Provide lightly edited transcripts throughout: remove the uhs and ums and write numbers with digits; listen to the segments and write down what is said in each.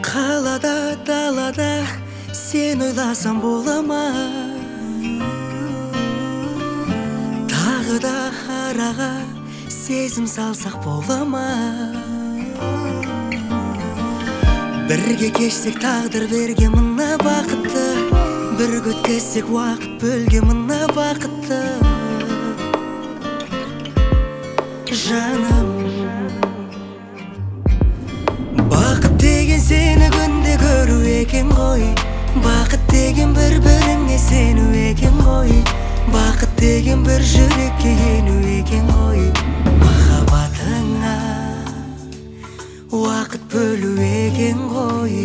Қалада, далада сен ойласам бола ма? Тағы да араға сезім салсақ бола ма? Бірге кешсек тағдыр берген мына бақытты, бірге өткізсек уақыт бөлген мына бақытты. Жаным, бақыт деген сені күнде көру екен ғой. Бақыт деген бір-біріңе сену екен ғой. Бақыт деген бір жүрекке ену екен ғой. Махаббатыңа уақыт бөлу екен ғой.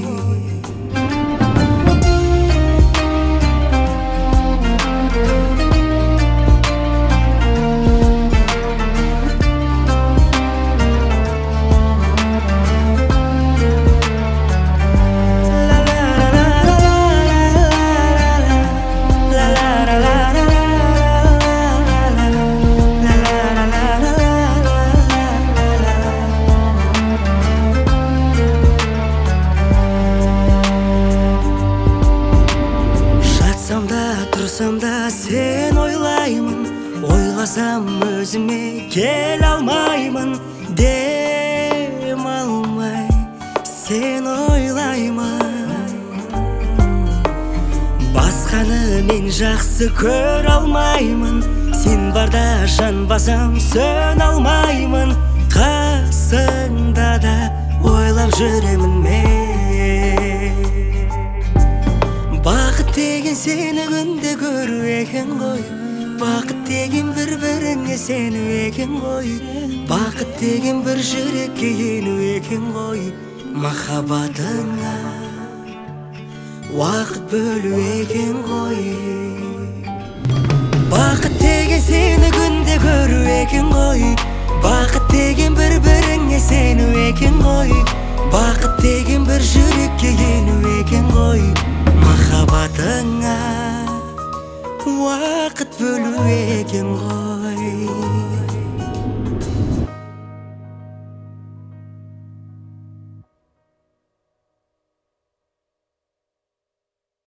Тұрсам да сен ойлаймын, ойласам өзіме кел алмаймын. Дем алмай сен ойлаймын, басқаны мен жақсы көр алмаймын. Сен барда жанбасам сөн алмаймын. Қасыңда да ойлап жүремін мен. Бақыт деген сені күнде көру екен ғой. Бақыт деген бір-біріңе сену екен ғой. Бақыт деген бір жүрекке ену екен ғой. Махаббатыңа уақыт бөлу екен ғой. Бақыт деген сені күнде көру екен ғой. Бақыт деген бір-біріңе сену екен ғой. Бақыт деген бір жүрекке ену екен ғой. Махаббатыңа уақыт бөлу екен ғой.